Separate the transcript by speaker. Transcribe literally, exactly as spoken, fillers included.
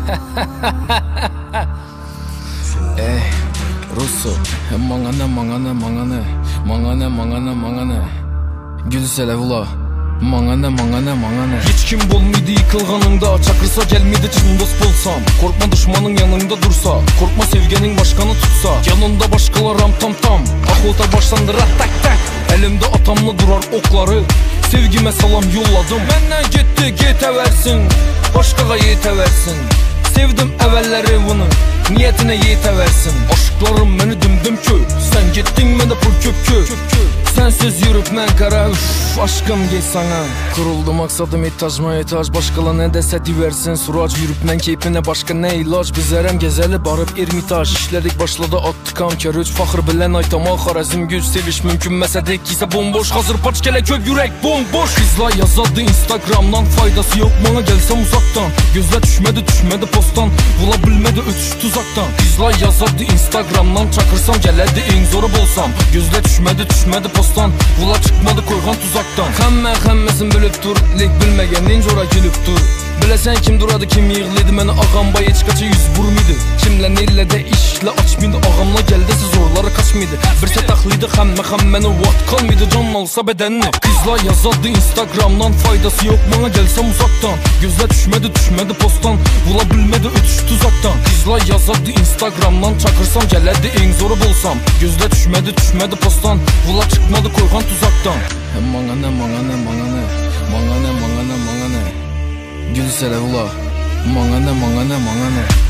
Speaker 1: Ey Russo, mangane mangane mangane mangane mangane mangane Gülsele ula Mangane mangane mangane. Hiç kim bolmaydı yıkılganında, çakırsa gelmeydi çın dost bolsam. Korkma düşmanın yanında dursa, korkma sevgenin başkanı tutsa. Yanında başkalar ram tam tam, ahota başlandı rat tak tak. Elimde atamla durar okları, sevgime salam yolladım. Benden gitti yeteversin, başkaga yeteversin. Sevdim evvelleri bunu, niyetine yeteversin. Aşklarım beni dümdüm köy, sen gittin beni pul köp köy. Sensiz yürüp men kara, üff, aşkım gel sana. Kuruldu maksadım etajma etaj, başkalar ne dese diversin. Surac yürüp men keyfine başka ne ilaç. Bizlerem gezeli barıp ermitaj, işledik başladı attık amker üç. Fakir bilen aytama harazim güç, seviş mümkün mesedek ise bomboş. Hazır paç kele kök yürek bomboş. Kızlar yazadı instagramdan, faydası yok bana gelsem uzaktan. Gözler düşmedi düşmedi posttan, bulabilmedi ötüş tuzaktan. Kızlar yazadı instagramdan, çakırsam geledi en zoru bolsam. Gözler düşmedi düşmedi posttan, bula çıkmadı koygan tuzaktan. Hemme hemmesin bölüp dur, lek bilmegen jora gülüp dur. Bilesen kim duradı kim yığılıydı, meni ağam bay hiç kaçı yüz vurmuydu. Kimle neyle de işle açmıydı, ağamla geldi siz zorları kaçmıydı. Bir set aklıydı hemme hemmeni vaat kalmıydı, can olsa bedenini. Kızlar yazadı instagramdan, faydası yok bana gelsem uzaktan. Gözler düşmedi düşmedi posttan, bulabilmedi ötüş tuzaktan. Kızlar yazadı instagramdan, çakırsam geledi en zoru bolsam. Gözler düşmedi düşmedi posttan, bula çıkmadı koygan tuzaktan. Mangane mangane mangane mangane mangane mangane Gülsele ula Mangane mangane mangane